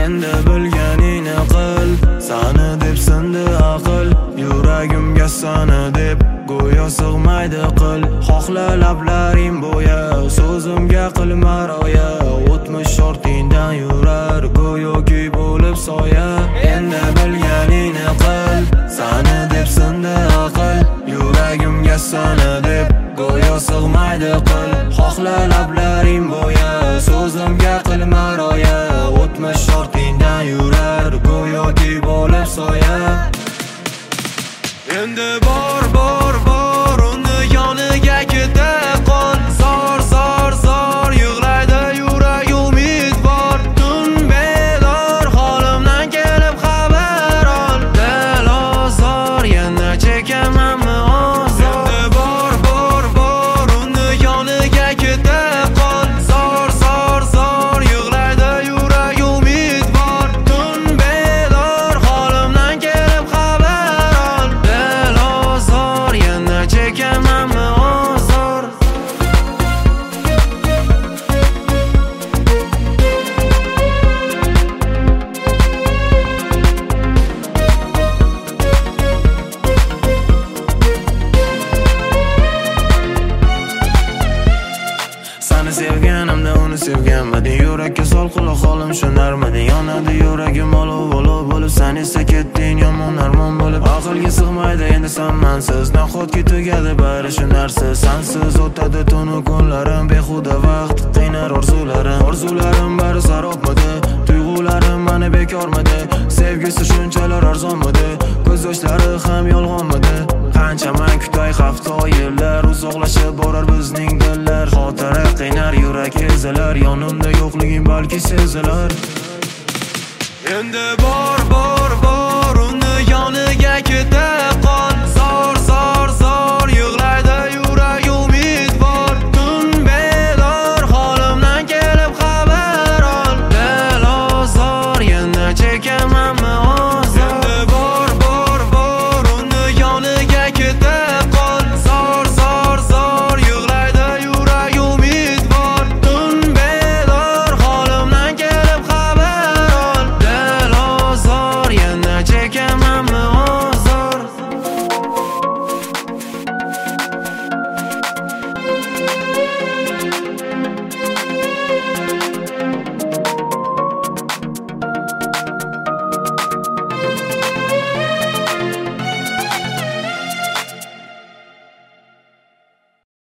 Endi bilganingni qil, sani deb sindi aql. Yuragimga sani deb go'yo sig'maydi qil. Xohla lablaring bo'ya, so'zimga qilma rioya. O'tmish ortingdan yurar go'yoki bo'lib soya. Endi bilganingni qil, sani deb sindi aql. Yuragimga sani deb go'yo sig'maydi qil. Xohla lablaring bo'ya, so'zimga qilma rioya. O'tmish ortingdan yurar go'yoki bo'lib soya. Endi bor uni yoniga ketib qol. Zor yig'laydi yurak umidvor. Tun bedor holimdan kelib xabar ol. Dil ozor yana chekamanmi ozor. Endi bor uni yoniga ketib qol. Zor yig'laydi yurak umidvor. Tun bedor holimdan kelib xabar ol. Dil ozor yana chekamanmi ozor. Seni sevganimda uni sevganmading. Yurakka sol quloq holim tushunarmading. Yonadi yuragim olov bo'lib, sen esa ketding yomon armon bo'lib. Aqlga sig'maydi endi sen mansiz. Nahotki tugadi bari shu narsa. Sensiz o'tadi tunu kunlarim, behuda vaqt qiynar orzularim bari sarobmidi. Tuyg'ularim meni bekormidi. Sevgisi shunchalar arzonmidi. Ko'z yoshlari ham yolg'onmidi. Qanchaman kutay hafta yillar, uzoqlashib borar bizning dillar. Xotira qiynar yurak ezilar, yonimda yo'qliging balki sezilar. Endi bor uni yoniga ket